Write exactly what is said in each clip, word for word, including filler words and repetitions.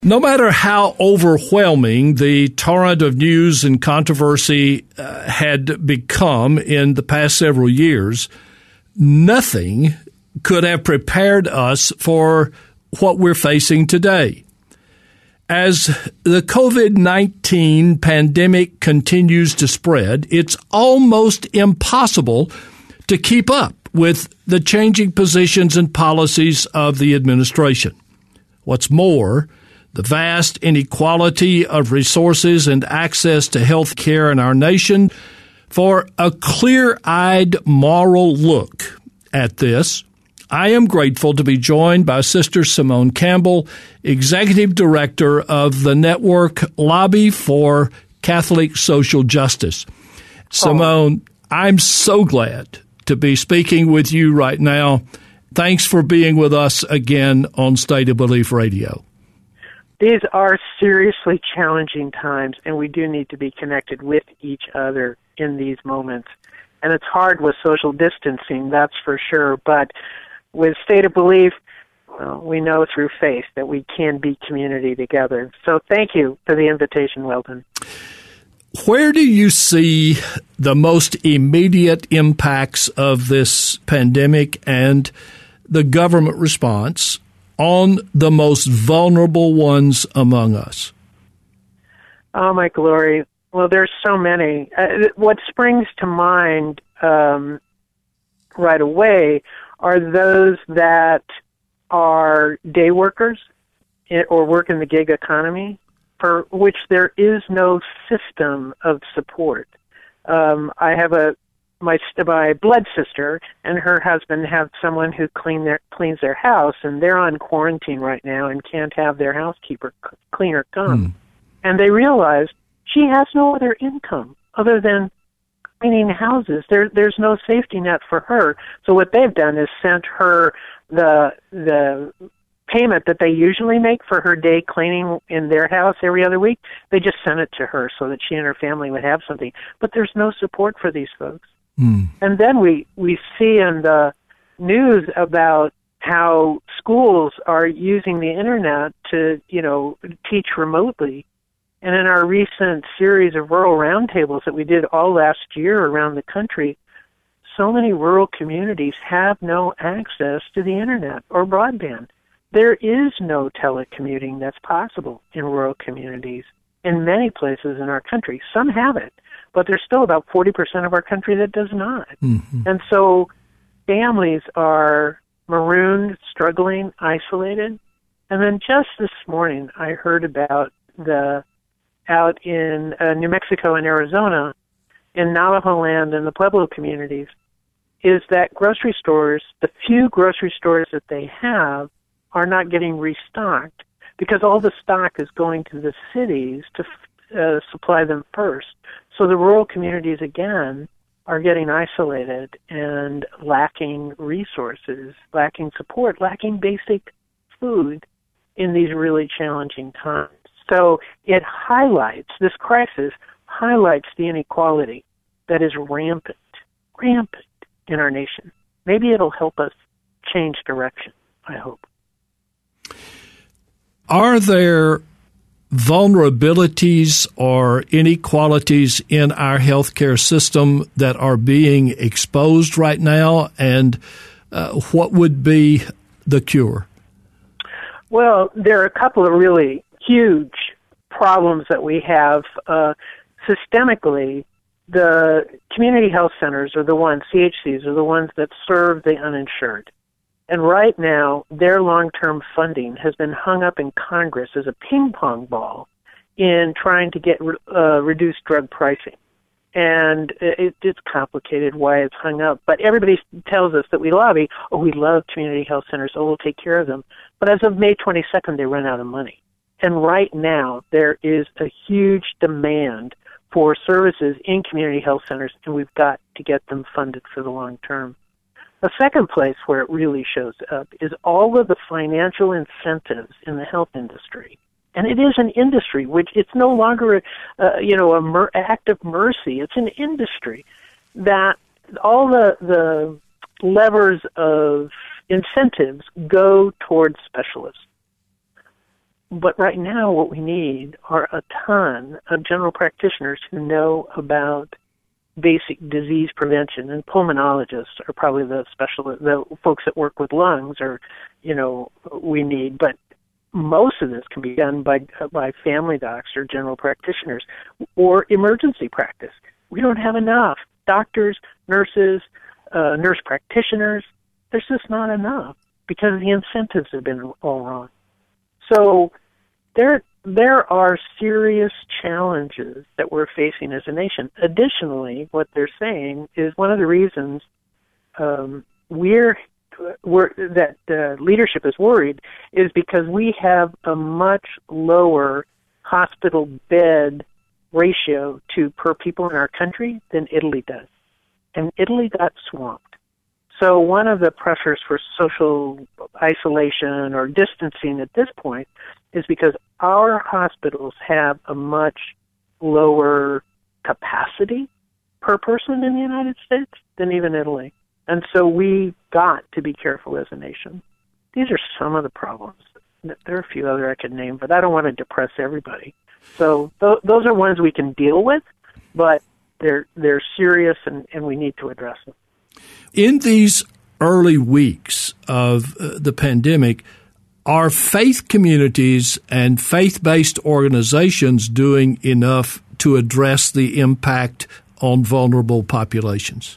No matter how overwhelming the torrent of news and controversy uh, had become in the past several years, nothing could have prepared us for what we're facing today. As the COVID nineteen pandemic continues to spread, it's almost impossible to keep up with the changing positions and policies of the administration. What's more, the vast inequality of resources and access to health care in our nation. For a clear-eyed moral look at this, I am grateful to be joined by Sister Simone Campbell, Executive Director of the Network Lobby for Catholic Social Justice. Simone, oh. I'm so glad to be speaking with you right now. Thanks for being with us again on State of Belief Radio. These are seriously challenging times, and we do need to be connected with each other in these moments. And it's hard with social distancing, that's for sure. But with State of Belief, well, we know through faith that we can be community together. So thank you for the invitation, Weldon. Where do you see the most immediate impacts of this pandemic and the government response on the most vulnerable ones among us? Oh, my glory. Well, there's so many. Uh, what springs to mind um, right away are those that are day workers or work in the gig economy, for which there is no system of support. Um, I have a My, my blood sister and her husband have someone who clean their, cleans their house, and they're on quarantine right now and can't have their housekeeper cleaner come. Mm. And they realized she has no other income other than cleaning houses. There, there's no safety net for her. So what they've done is sent her the the payment that they usually make for her day cleaning in their house every other week. They just sent it to her so that she and her family would have something. But there's no support for these folks. Mm. And then we, we see in the news about how schools are using the internet to, you know, teach remotely. And in our recent series of rural roundtables that we did all last year around the country, so many rural communities have no access to the internet or broadband. There is no telecommuting that's possible in rural communities in many places in our country. Some have it, but there's still about forty percent of our country that does not. Mm-hmm. And so families are marooned, struggling, isolated. And then just this morning, I heard about the out in uh, New Mexico and Arizona, in Navajo land and the Pueblo communities, is that grocery stores, the few grocery stores that they have, are not getting restocked because all the stock is going to the cities to uh, supply them first. So the rural communities, again, are getting isolated and lacking resources, lacking support, lacking basic food in these really challenging times. So it highlights, this crisis highlights the inequality that is rampant, rampant in our nation. Maybe it'll help us change direction, I hope. Are there vulnerabilities or inequalities in our healthcare system that are being exposed right now, and uh, what would be the cure? Well, there are a couple of really huge problems that we have uh, systemically. The community health centers are the ones, C H Cs are the ones that serve the uninsured. And right now, their long-term funding has been hung up in Congress as a ping-pong ball in trying to get uh, reduced drug pricing. And it, it's complicated why it's hung up. But everybody tells us that we lobby, oh, we love community health centers, oh, we'll take care of them. But as of May twenty-second, they run out of money. And right now, there is a huge demand for services in community health centers, and we've got to get them funded for the long term. The second place where it really shows up is all of the financial incentives in the health industry. And it is an industry, which it's no longer a, uh, you know, a mer- act of mercy. It's an industry that all the, the levers of incentives go towards specialists. but right now what we need are a ton of general practitioners who know about basic disease prevention, and pulmonologists are probably the special, the folks that work with lungs, or, you know, we need. But most of this can be done by by family docs or general practitioners or emergency practice. We don't have enough doctors, nurses, uh, nurse practitioners. There's just not enough because the incentives have been all wrong. So there there are serious challenges that we're facing as a nation. Additionally, what they're saying is one of the reasons um, we're, we're that uh, leadership is worried is because we have a much lower hospital bed ratio to per people in our country than Italy does. And Italy got swamped. So one of the pressures for social isolation or distancing at this point is because our hospitals have a much lower capacity per person in the United States than even Italy. And so we got to be careful as a nation. These are some of the problems. There are a few other I could name, but I don't want to depress everybody. So th- those are ones we can deal with, but they're they're serious and, and we need to address them. In these early weeks of uh, the pandemic, are faith communities and faith-based organizations doing enough to address the impact on vulnerable populations?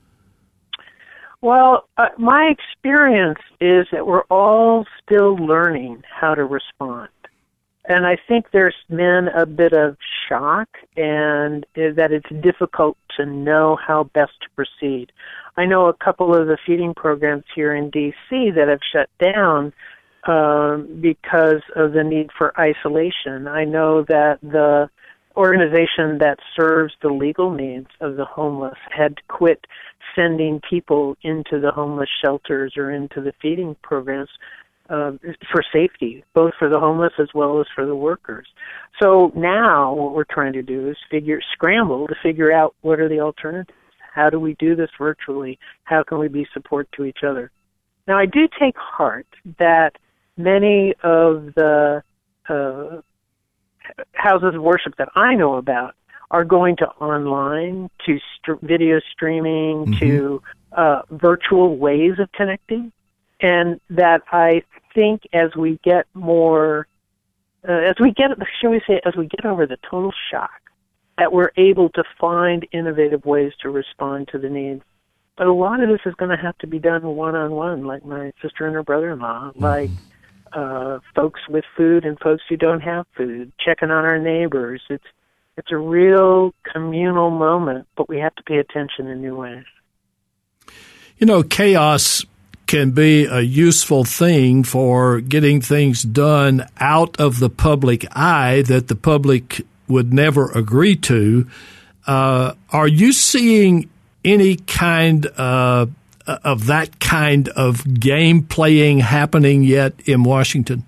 Well, uh, my experience is that we're all still learning how to respond. And I think there's been a bit of shock and that it's difficult to know how best to proceed. I know a couple of the feeding programs here in D C that have shut down um, because of the need for isolation. I know that the organization that serves the legal needs of the homeless had to quit sending people into the homeless shelters or into the feeding programs uh, for safety, both for the homeless as well as for the workers. So now what we're trying to do is figure, scramble to figure out what are the alternatives. How do we do this virtually? How can we be support to each other? Now, I do take heart that many of the uh, houses of worship that I know about are going to online, to st- video streaming, mm-hmm. to uh, virtual ways of connecting, and that I think as we get more, uh, as we get, shall we say, as we get over the total shock, that we're able to find innovative ways to respond to the needs. But a lot of this is going to have to be done one-on-one, like my sister and her brother-in-law, mm-hmm. like uh, folks with food and folks who don't have food, checking on our neighbors. It's it's a real communal moment, but we have to pay attention in new ways. You know, chaos can be a useful thing for getting things done out of the public eye that the public would never agree to. Uh, are you seeing any kind uh, of that kind of game playing happening yet in Washington?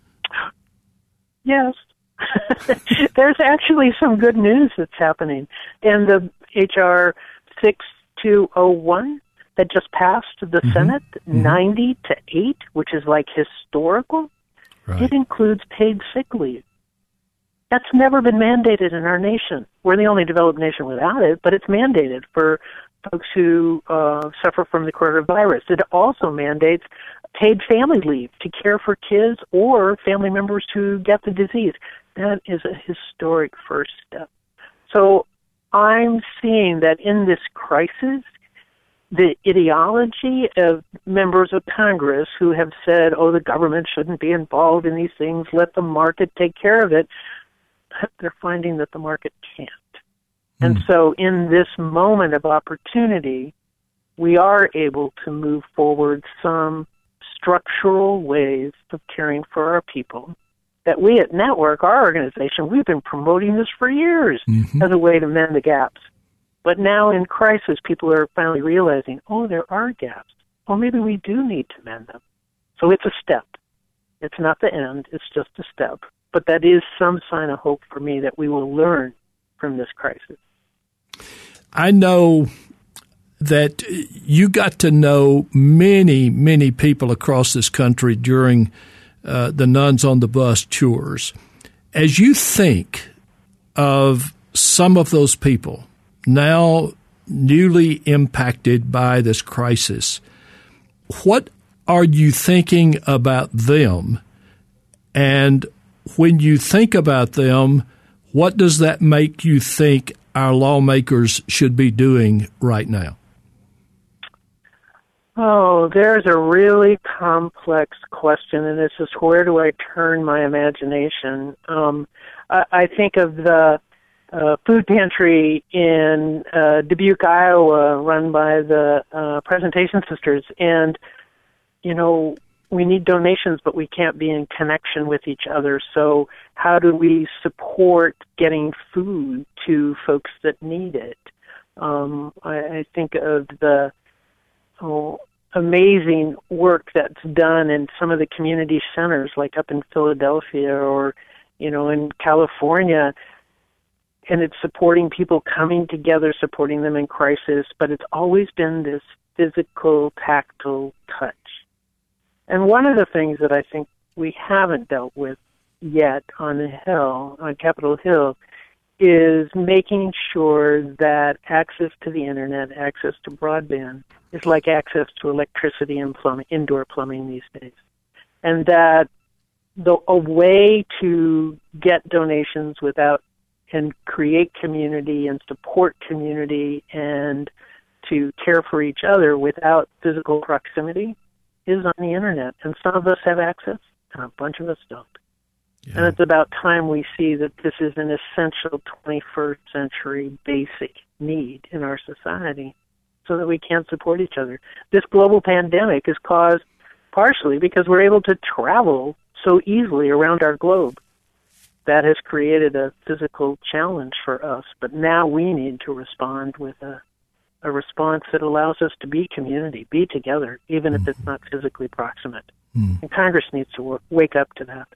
Yes. There's actually some good news that's happening. In the H R six two oh one that just passed the mm-hmm. Senate, mm-hmm. ninety to eight, which is like historical, right. It includes paid sick leave. That's never been mandated in our nation. We're the only developed nation without it, but it's mandated for folks who uh, suffer from the coronavirus. It also mandates paid family leave to care for kids or family members who get the disease. That is a historic first step. So I'm seeing that in this crisis, the ideology of members of Congress who have said, oh, the government shouldn't be involved in these things, let the market take care of it, they're finding that the market can't. Mm. And so in this moment of opportunity, we are able to move forward some structural ways of caring for our people that we at Network, our organization, we've been promoting this for years mm-hmm. as a way to mend the gaps. But now in crisis, people are finally realizing, oh, there are gaps. Well, maybe we do need to mend them. So it's a step. It's not the end. It's just a step. But that is some sign of hope for me that we will learn from this crisis. I know that you got to know many, many people across this country during uh, the Nuns on the Bus tours. As you think of some of those people now newly impacted by this crisis, what are you thinking about them? And when you think about them, what does that make you think our lawmakers should be doing right now? Oh, there's a really complex question, and this is where do I turn my imagination? Um, I, I think of the uh, food pantry in uh, Dubuque, Iowa, run by the uh, Presentation Sisters, and, you know, we need donations, but we can't be in connection with each other. So how do we support getting food to folks that need it? Um, I, I think of the oh, amazing work that's done in some of the community centers, like up in Philadelphia or, you know, in California, and it's supporting people coming together, supporting them in crisis, but it's always been this physical, tactile touch. And one of the things that I think we haven't dealt with yet on the Hill, on Capitol Hill, is making sure that access to the internet, access to broadband, is like access to electricity and plumbing, indoor plumbing these days. And that the a way to get donations without and create community and support community and to care for each other without physical proximity is on the internet. And some of us have access, and a bunch of us don't. Yeah. And it's about time we see that this is an essential twenty-first century basic need in our society so that we can support each other. This global pandemic is caused partially because we're able to travel so easily around our globe. That has created a physical challenge for us, but now we need to respond with a, a response that allows us to be community, be together, even mm. if it's not physically proximate. Mm. And Congress needs to w- wake up to that.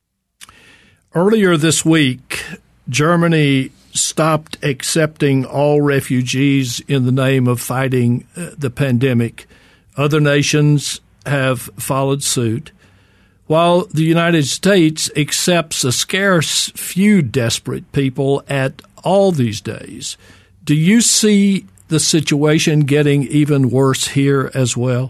Earlier this week, Germany stopped accepting all refugees in the name of fighting uh, the pandemic. Other nations have followed suit, while the United States accepts a scarce few desperate people at all these days. Do you see the situation getting even worse here as well?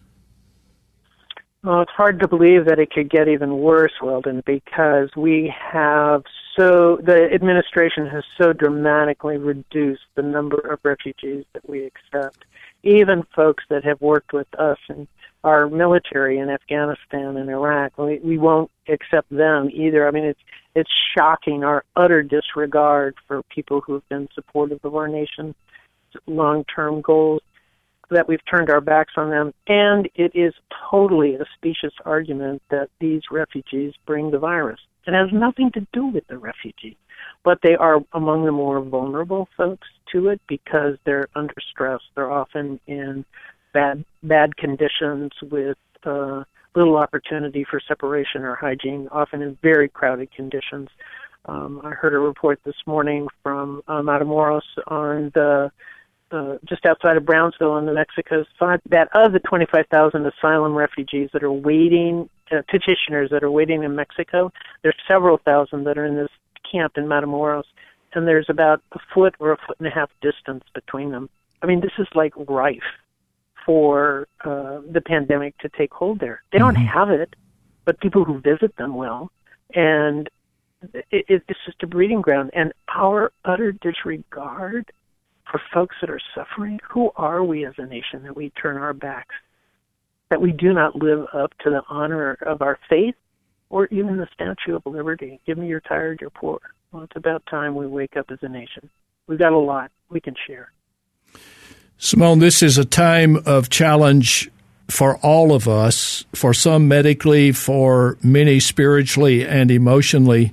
Well, it's hard to believe that it could get even worse, Weldon, because we have so, the administration has so dramatically reduced the number of refugees that we accept. Even folks that have worked with us and our military in Afghanistan and Iraq, we, we won't accept them either. I mean, it's it's shocking, our utter disregard for people who have been supportive of our nation's long-term goals, that we've turned our backs on them. And it is totally a specious argument that these refugees bring the virus. It has nothing to do with the refugee, but they are among the more vulnerable folks to it because they're under stress. They're often in bad bad conditions with uh, little opportunity for separation or hygiene, often in very crowded conditions. Um, I heard a report this morning from uh, Matamoros on the uh, just outside of Brownsville on the Mexico side, that of the twenty-five thousand asylum refugees that are waiting, uh, petitioners that are waiting in Mexico, there's several thousand that are in this camp in Matamoros, and there's about a foot or a foot and a half distance between them. I mean, this is like rife for uh, the pandemic to take hold there. They don't mm-hmm. have it, but people who visit them will, and it, it's just a breeding ground. And our utter disregard for folks that are suffering, who are we as a nation that we turn our backs, that we do not live up to the honor of our faith or even the Statue of Liberty? Give me your tired, your poor. Well, it's about time we wake up as a nation. We've got a lot we can share. Simone, this is a time of challenge for all of us, for some medically, for many spiritually and emotionally.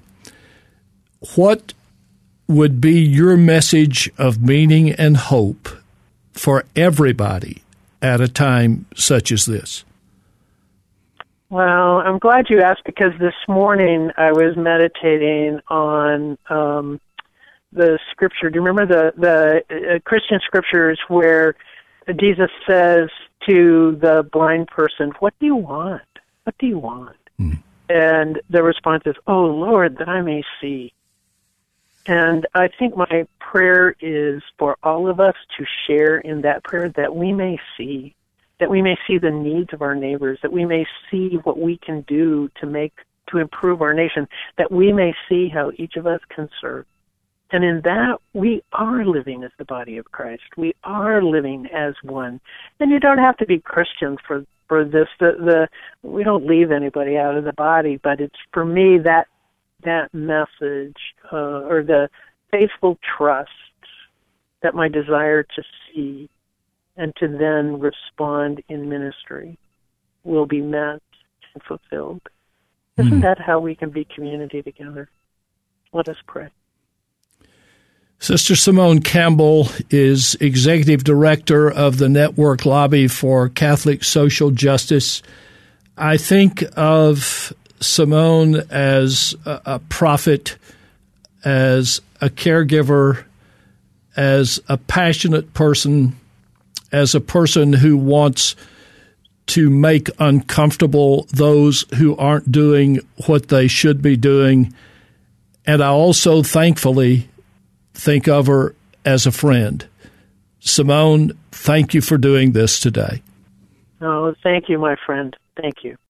What would be your message of meaning and hope for everybody at a time such as this? Well, I'm glad you asked, because this morning I was meditating on um, the scripture. Do you remember the, the uh, Christian scriptures where Jesus says to the blind person, what do you want? What do you want? Mm. And the response is, "Oh, Lord, that I may see." And I think my prayer is for all of us to share in that prayer, that we may see, that we may see the needs of our neighbors, that we may see what we can do to make, to improve our nation, that we may see how each of us can serve. And in that, we are living as the body of Christ. We are living as one. And you don't have to be Christian for, for this. The, the, we don't leave anybody out of the body, but it's, for me, that that message, uh, or the faithful trust that my desire to see and to then respond in ministry will be met and fulfilled. Mm. Isn't that how we can be community together? Let us pray. Sister Simone Campbell is Executive Director of the Network Lobby for Catholic Social Justice. I think of Simone as a, a prophet, as a caregiver, as a passionate person, as a person who wants to make uncomfortable those who aren't doing what they should be doing. And I also thankfully think of her as a friend. Simone, thank you for doing this today. Oh, thank you, my friend. Thank you.